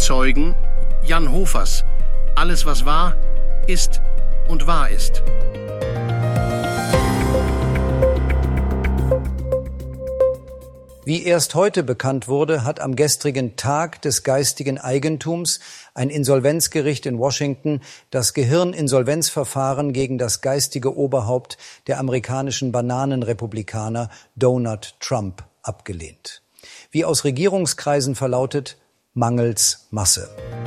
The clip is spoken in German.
Zeugen Jan Hofers. Alles, was war, ist und wahr ist. Wie erst heute bekannt wurde, hat am gestrigen Tag des geistigen Eigentums ein Insolvenzgericht in Washington das Gehirninsolvenzverfahren gegen das geistige Oberhaupt der amerikanischen Bananenrepublikaner Donald Trump abgelehnt. Wie aus Regierungskreisen verlautet, mangels Masse.